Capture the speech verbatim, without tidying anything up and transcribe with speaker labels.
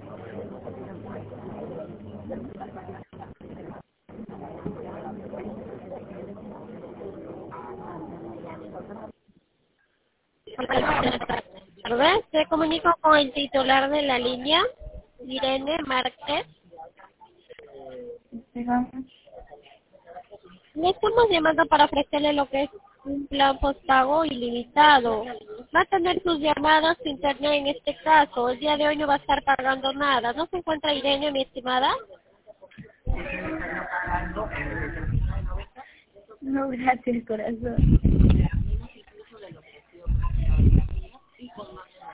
Speaker 1: Tardes, se comunico con el titular de la línea, Irene Márquez.
Speaker 2: Digamos.
Speaker 1: Le estamos llamando para ofrecerle lo que es un plan postpago ilimitado. Va a tener sus llamadas de internet en este caso. El día de hoy no va a estar pagando nada. ¿No se encuentra Irene, mi estimada?
Speaker 2: No, gracias, corazón.